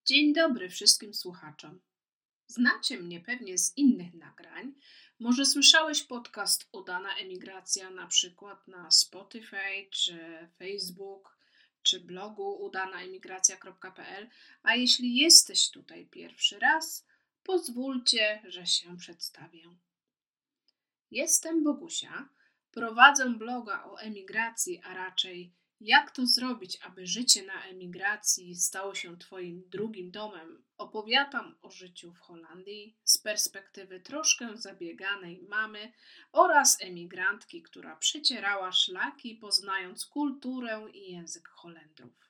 Dzień dobry wszystkim słuchaczom. Znacie mnie pewnie z innych nagrań. Może słyszałeś podcast Udana Emigracja na przykład na Spotify, czy Facebook, czy blogu udanaemigracja.pl. A jeśli jesteś tutaj pierwszy raz, pozwólcie, że się przedstawię. Jestem Bogusia, prowadzę bloga o emigracji, a raczej jak to zrobić, aby życie na emigracji stało się Twoim drugim domem. Opowiadam o życiu w Holandii z perspektywy troszkę zabieganej mamy oraz emigrantki, która przecierała szlaki, poznając kulturę i język Holendrów.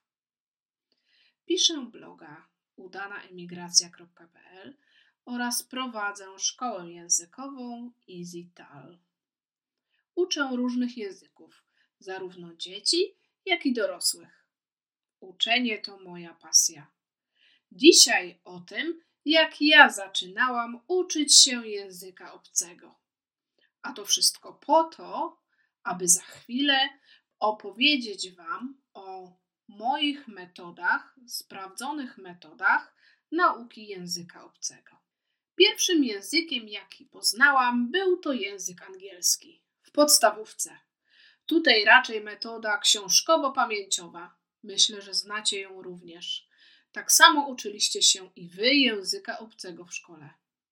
Piszę bloga udanaemigracja.pl oraz prowadzę szkołę językową EasyTal. Uczę różnych języków, zarówno dzieci, jak i dorosłych. Uczenie to moja pasja. Dzisiaj o tym, jak ja zaczynałam uczyć się języka obcego. A to wszystko po to, aby za chwilę opowiedzieć Wam o moich metodach, sprawdzonych metodach nauki języka obcego. Pierwszym językiem, jaki poznałam, był to język angielski w podstawówce. Tutaj raczej metoda książkowo-pamięciowa. Myślę, że znacie ją również. Tak samo uczyliście się i Wy języka obcego w szkole.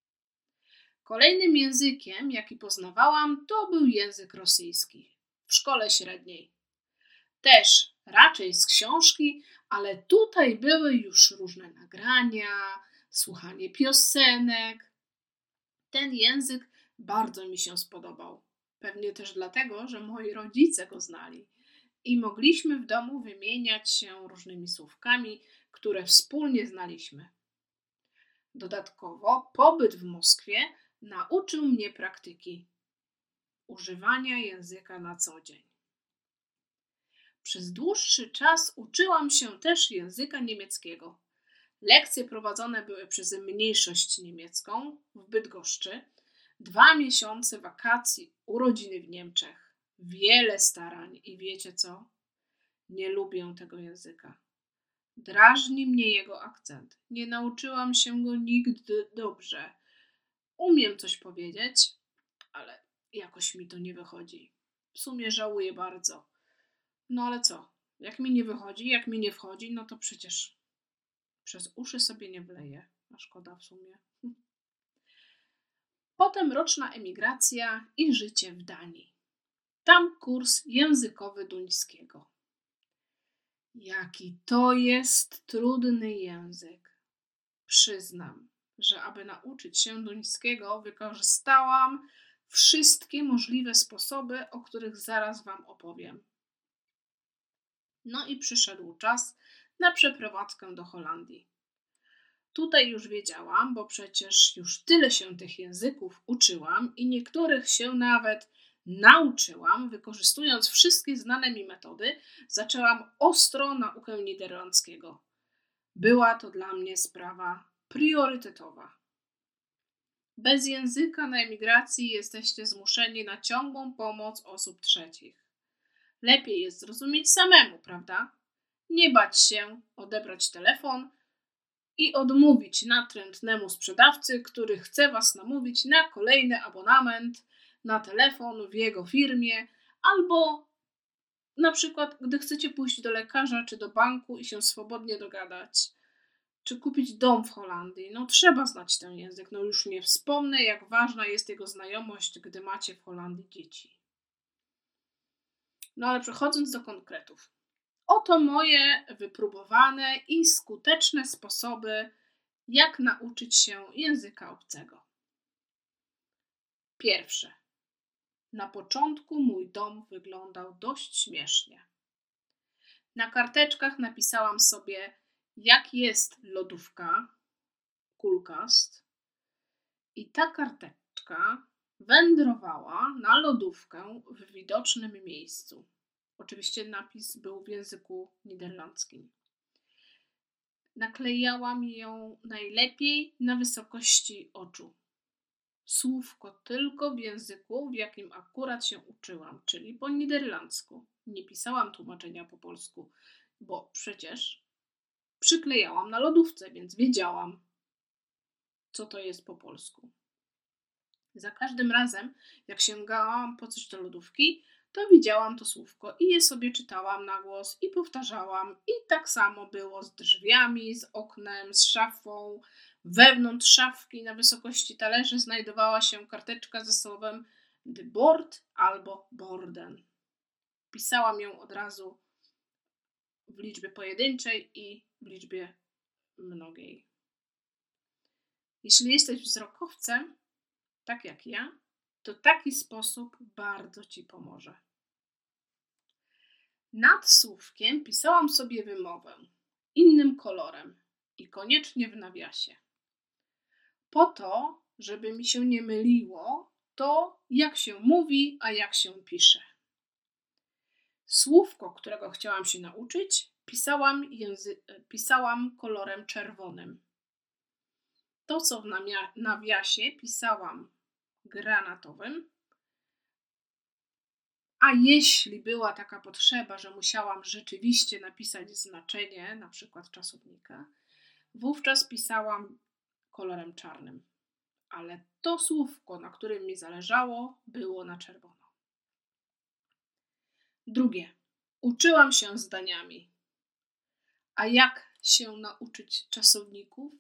Kolejnym językiem, jaki poznawałam, to był język rosyjski w szkole średniej. Też raczej z książki, ale tutaj były już różne nagrania, słuchanie piosenek. Ten język bardzo mi się spodobał. Pewnie też dlatego, że moi rodzice go znali i mogliśmy w domu wymieniać się różnymi słówkami, które wspólnie znaliśmy. Dodatkowo pobyt w Moskwie nauczył mnie praktyki używania języka na co dzień. Przez dłuższy czas uczyłam się też języka niemieckiego. Lekcje prowadzone były przez mniejszość niemiecką w Bydgoszczy. 2 miesiące wakacji, urodziny w Niemczech. Wiele starań i wiecie co? Nie lubię tego języka. Drażni mnie jego akcent. Nie nauczyłam się go nigdy dobrze. Umiem coś powiedzieć, ale jakoś mi to nie wychodzi. W sumie żałuję bardzo. No ale co? Jak mi nie wychodzi, jak mi nie wchodzi, no to przecież przez uszy sobie nie wleję. A szkoda w sumie. Potem roczna emigracja i życie w Danii. Tam kurs językowy duńskiego. Jaki to jest trudny język. Przyznam, że aby nauczyć się duńskiego, wykorzystałam wszystkie możliwe sposoby, o których zaraz Wam opowiem. No i przyszedł czas na przeprowadzkę do Holandii. Tutaj już wiedziałam, bo przecież już tyle się tych języków uczyłam i niektórych się nawet nauczyłam, wykorzystując wszystkie znane mi metody, zaczęłam ostro naukę niderlandzkiego. Była to dla mnie sprawa priorytetowa. Bez języka na emigracji jesteście zmuszeni na ciągłą pomoc osób trzecich. Lepiej jest zrozumieć samemu, prawda? Nie bać się odebrać telefon i odmówić natrętnemu sprzedawcy, który chce Was namówić na kolejny abonament na telefon w jego firmie, albo na przykład, gdy chcecie pójść do lekarza czy do banku i się swobodnie dogadać, czy kupić dom w Holandii. No trzeba znać ten język. No już nie wspomnę, jak ważna jest jego znajomość, gdy macie w Holandii dzieci. No ale przechodząc do konkretów. Oto moje wypróbowane i skuteczne sposoby, jak nauczyć się języka obcego. Pierwsze. Na początku mój dom wyglądał dość śmiesznie. Na karteczkach napisałam sobie, jak jest lodówka, kulkast, i ta karteczka wędrowała na lodówkę w widocznym miejscu. Oczywiście napis był w języku niderlandzkim. Naklejałam ją najlepiej na wysokości oczu. Słówko tylko w języku, w jakim akurat się uczyłam, czyli po niderlandzku. Nie pisałam tłumaczenia po polsku, bo przecież przyklejałam na lodówce, więc wiedziałam, co to jest po polsku. Za każdym razem, jak sięgałam po coś do lodówki, to widziałam to słówko i je sobie czytałam na głos i powtarzałam. I tak samo było z drzwiami, z oknem, z szafą. Wewnątrz szafki na wysokości talerzy znajdowała się karteczka ze słowem the board albo borden. Pisałam ją od razu w liczbie pojedynczej i w liczbie mnogiej. Jeśli jesteś wzrokowcem, tak jak ja, to taki sposób bardzo Ci pomoże. Nad słówkiem pisałam sobie wymowę innym kolorem i koniecznie w nawiasie. Po to, żeby mi się nie myliło to, jak się mówi, a jak się pisze. Słówko, którego chciałam się nauczyć, pisałam kolorem czerwonym. To, co w nawiasie, pisałam granatowym, a jeśli była taka potrzeba, że musiałam rzeczywiście napisać znaczenie, na przykład czasownika, wówczas pisałam kolorem czarnym. Ale to słówko, na którym mi zależało, było na czerwono. Drugie. Uczyłam się zdaniami. A jak się nauczyć czasowników?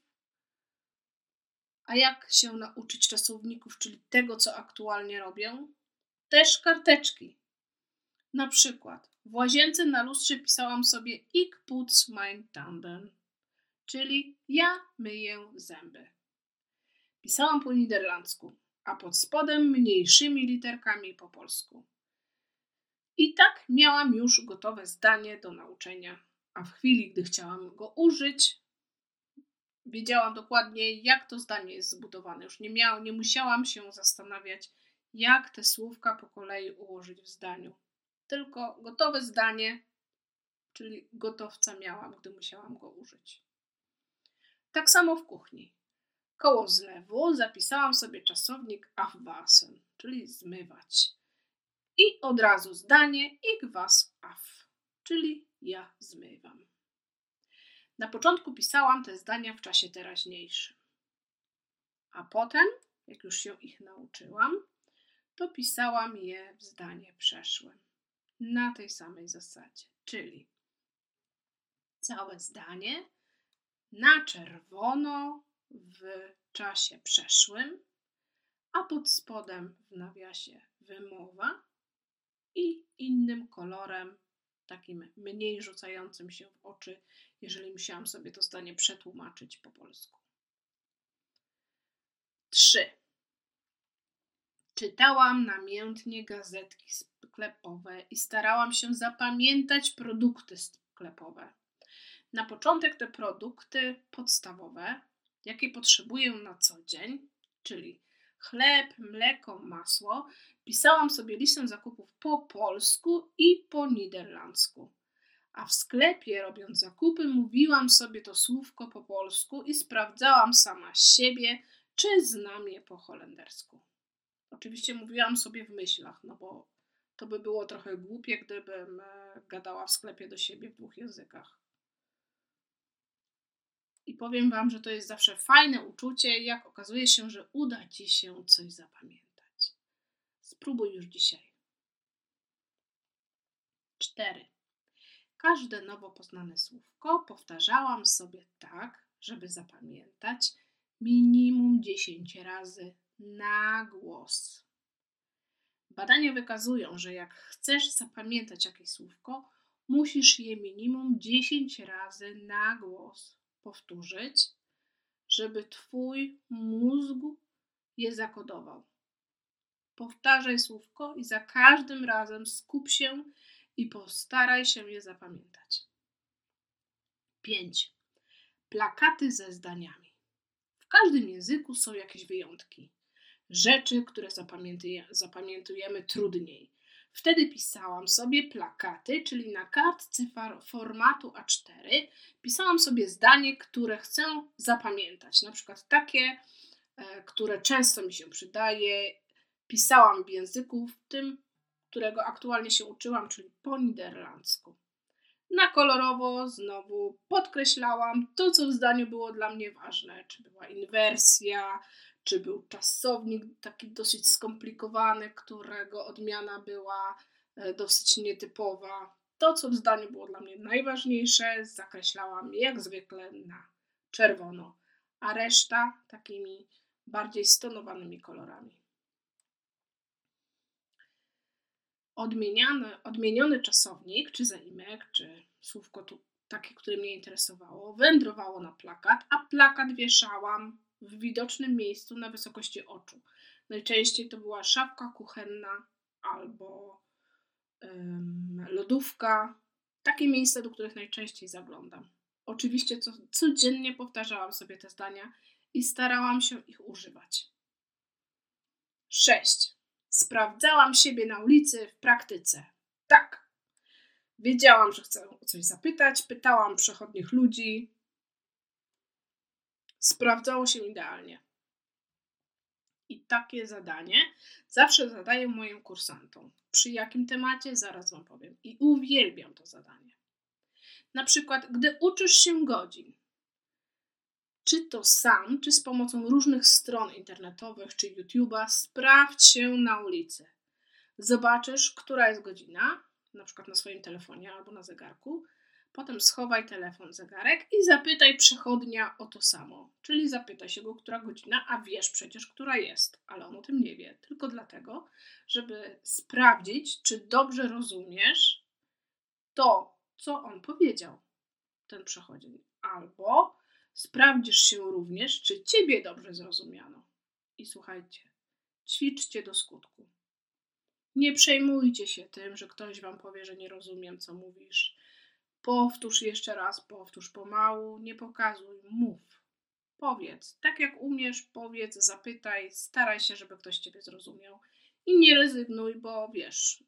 Czyli tego, co aktualnie robię? Też karteczki. Na przykład w łazience na lustrze pisałam sobie Ich putz mein Tanden, czyli ja myję zęby. Pisałam po niderlandzku, a pod spodem mniejszymi literkami po polsku. I tak miałam już gotowe zdanie do nauczenia, a w chwili, gdy chciałam go użyć, wiedziałam dokładnie, jak to zdanie jest zbudowane. Już nie musiałam się zastanawiać, jak te słówka po kolei ułożyć w zdaniu. Tylko gotowe zdanie, czyli gotowca miałam, gdy musiałam go użyć. Tak samo w kuchni. Koło zlewu zapisałam sobie czasownik afwasen, czyli zmywać. I od razu zdanie ich was af, czyli ja zmywam. Na początku pisałam te zdania w czasie teraźniejszym. A potem, jak już się ich nauczyłam, to pisałam je w zdanie przeszłym. Na tej samej zasadzie, czyli całe zdanie na czerwono w czasie przeszłym, a pod spodem w nawiasie wymowa i innym kolorem, takim mniej rzucającym się w oczy, jeżeli musiałam sobie to zdanie przetłumaczyć po polsku. 3. Czytałam namiętnie gazetki sklepowe i starałam się zapamiętać produkty sklepowe. Na początek te produkty podstawowe, jakie potrzebuję na co dzień, czyli chleb, mleko, masło, pisałam sobie listę zakupów po polsku i po niderlandzku. A w sklepie, robiąc zakupy, mówiłam sobie to słówko po polsku i sprawdzałam sama siebie, czy znam je po holendersku. Oczywiście mówiłam sobie w myślach, no bo to by było trochę głupie, gdybym gadała w sklepie do siebie w 2 językach. I powiem Wam, że to jest zawsze fajne uczucie, jak okazuje się, że uda Ci się coś zapamiętać. Spróbuj już dzisiaj. 4. Każde nowo poznane słówko powtarzałam sobie tak, żeby zapamiętać minimum 10 razy na głos. Badania wykazują, że jak chcesz zapamiętać jakieś słówko, musisz je minimum 10 razy na głos powtórzyć, żeby Twój mózg je zakodował. Powtarzaj słówko i za każdym razem skup się i postaraj się je zapamiętać. 5. Plakaty ze zdaniami. W każdym języku są jakieś wyjątki. Rzeczy, które zapamiętujemy trudniej. Wtedy pisałam sobie plakaty, czyli na kartce formatu A4 pisałam sobie zdanie, które chcę zapamiętać. Na przykład takie, które często mi się przydaje. Pisałam w języku tym, którego aktualnie się uczyłam, czyli po niderlandzku. Na kolorowo znowu podkreślałam to, co w zdaniu było dla mnie ważne. Czy była inwersja, czy był czasownik taki dosyć skomplikowany, którego odmiana była dosyć nietypowa. To, co w zdaniu było dla mnie najważniejsze, zakreślałam jak zwykle na czerwono, a reszta takimi bardziej stonowanymi kolorami. Odmieniony czasownik, czy zaimek, czy słówko takie, które mnie interesowało, wędrowało na plakat, a plakat wieszałam w widocznym miejscu na wysokości oczu. Najczęściej to była szafka kuchenna albo lodówka. Takie miejsca, do których najczęściej zaglądam. Oczywiście codziennie powtarzałam sobie te zdania i starałam się ich używać. 6. Sprawdzałam siebie na ulicy w praktyce. Tak. Wiedziałam, że chcę o coś zapytać, pytałam przechodnich ludzi. Sprawdzało się idealnie. I takie zadanie zawsze zadaję moim kursantom. Przy jakim temacie? Zaraz Wam powiem. I uwielbiam to zadanie. Na przykład, gdy uczysz się godzin, czy to sam, czy z pomocą różnych stron internetowych, czy YouTube'a, sprawdź się na ulicy. Zobaczysz, która jest godzina, na przykład na swoim telefonie albo na zegarku. Potem schowaj telefon, zegarek i zapytaj przechodnia o to samo. Czyli zapytaj się go, która godzina, a wiesz przecież, która jest, ale on o tym nie wie. Tylko dlatego, żeby sprawdzić, czy dobrze rozumiesz to, co on powiedział, ten przechodzień. Albo sprawdzisz się również, czy ciebie dobrze zrozumiano. I słuchajcie, ćwiczcie do skutku. Nie przejmujcie się tym, że ktoś Wam powie, że nie rozumiem, co mówisz. Powtórz jeszcze raz, powtórz pomału, nie pokazuj, mów. Powiedz, tak jak umiesz, powiedz, zapytaj, staraj się, żeby ktoś Ciebie zrozumiał. I nie rezygnuj, bo wiesz,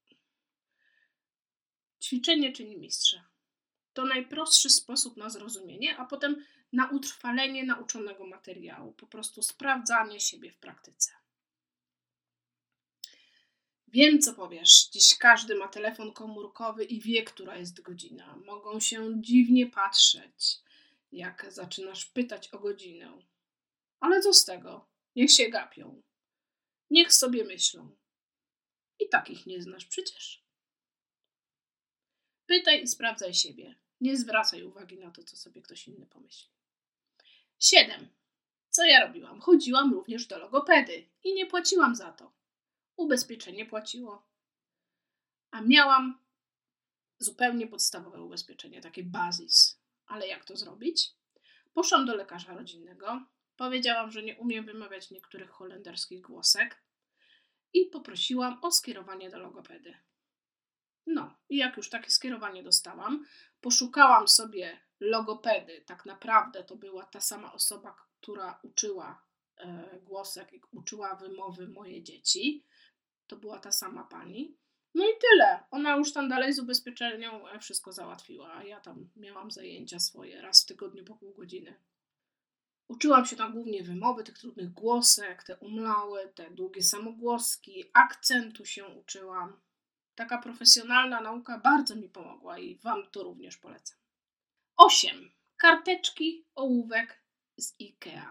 ćwiczenie czyni mistrza. To najprostszy sposób na zrozumienie, a potem na utrwalenie nauczonego materiału. Po prostu sprawdzanie siebie w praktyce. Wiem, co powiesz. Dziś każdy ma telefon komórkowy i wie, która jest godzina. Mogą się dziwnie patrzeć, jak zaczynasz pytać o godzinę. Ale co z tego? Niech się gapią. Niech sobie myślą. I takich nie znasz przecież. Pytaj i sprawdzaj siebie. Nie zwracaj uwagi na to, co sobie ktoś inny pomyśli. 7. Co ja robiłam? Chodziłam również do logopedy i nie płaciłam za to. Ubezpieczenie płaciło. A miałam zupełnie podstawowe ubezpieczenie, takie bazis. Ale jak to zrobić? Poszłam do lekarza rodzinnego, powiedziałam, że nie umiem wymawiać niektórych holenderskich głosek i poprosiłam o skierowanie do logopedy. No i jak już takie skierowanie dostałam, poszukałam sobie logopedy. Tak naprawdę to była ta sama osoba, która uczyła głosek i uczyła wymowy moje dzieci. To była ta sama pani. No i tyle. Ona już tam dalej z ubezpieczeniem wszystko załatwiła, a ja tam miałam zajęcia swoje raz w tygodniu po pół godziny. Uczyłam się tam głównie wymowy tych trudnych głosek, te umlały, te długie samogłoski, akcentu się uczyłam. Taka profesjonalna nauka bardzo mi pomogła i Wam to również polecam. 8. Karteczki, ołówek z IKEA.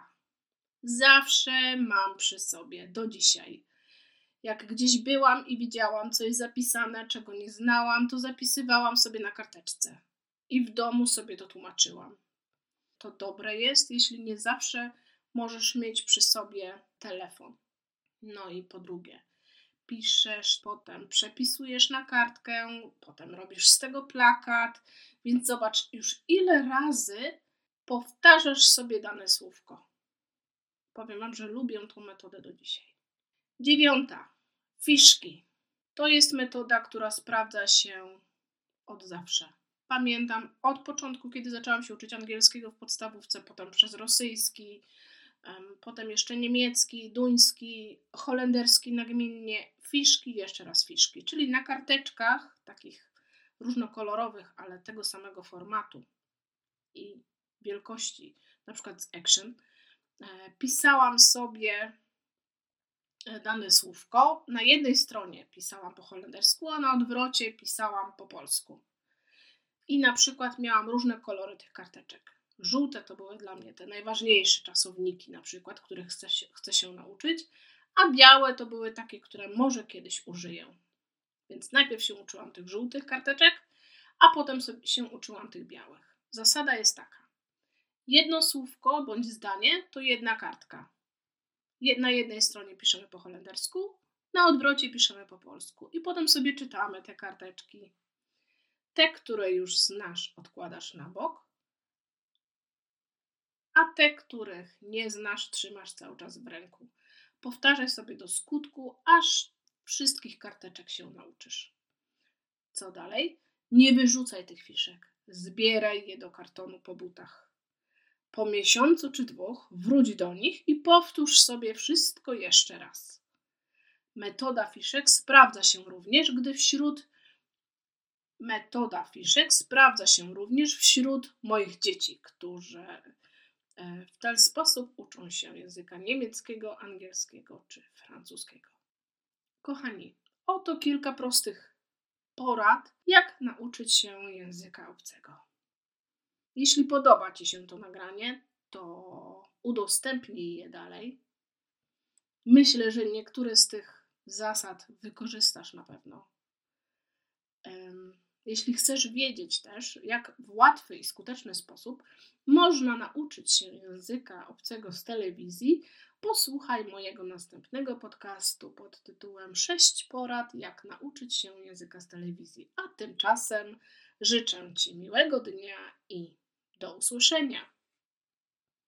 Zawsze mam przy sobie, do dzisiaj. Jak gdzieś byłam i widziałam coś zapisane, czego nie znałam, to zapisywałam sobie na karteczce i w domu sobie to tłumaczyłam. To dobre jest, jeśli nie zawsze możesz mieć przy sobie telefon. No i po drugie, piszesz, potem przepisujesz na kartkę, potem robisz z tego plakat, więc zobacz już ile razy powtarzasz sobie dane słówko. Powiem Wam, że lubię tą metodę do dzisiaj. 9. Fiszki. To jest metoda, która sprawdza się od zawsze. Pamiętam od początku, kiedy zaczęłam się uczyć angielskiego w podstawówce, potem przez rosyjski, potem jeszcze niemiecki, duński, holenderski nagminnie, fiszki, jeszcze raz fiszki. Czyli na karteczkach takich różnokolorowych, ale tego samego formatu i wielkości, na przykład z Action, pisałam sobie dane słówko. Na jednej stronie pisałam po holendersku, a na odwrocie pisałam po polsku. I na przykład miałam różne kolory tych karteczek. Żółte to były dla mnie te najważniejsze czasowniki, na przykład, których chcę się nauczyć, a białe to były takie, które może kiedyś użyję. Więc najpierw się uczyłam tych żółtych karteczek, a potem się uczyłam tych białych. Zasada jest taka. Jedno słówko bądź zdanie to jedna kartka. Na jednej stronie piszemy po holendersku, na odwrocie piszemy po polsku i potem sobie czytamy te karteczki. Te, które już znasz, odkładasz na bok, a te, których nie znasz, trzymasz cały czas w ręku. Powtarzaj sobie do skutku, aż wszystkich karteczek się nauczysz. Co dalej? Nie wyrzucaj tych fiszek. Zbieraj je do kartonu po butach. Po miesiącu czy 2 wróć do nich i powtórz sobie wszystko jeszcze raz. Metoda fiszek sprawdza się również, wśród moich dzieci, którzy w ten sposób uczą się języka niemieckiego, angielskiego czy francuskiego. Kochani, oto kilka prostych porad, jak nauczyć się języka obcego. Jeśli podoba Ci się to nagranie, to udostępnij je dalej. Myślę, że niektóre z tych zasad wykorzystasz na pewno. Jeśli chcesz wiedzieć też, jak w łatwy i skuteczny sposób można nauczyć się języka obcego z telewizji, posłuchaj mojego następnego podcastu pod tytułem 6 porad, jak nauczyć się języka z telewizji. A tymczasem życzę Ci miłego dnia i do usłyszenia.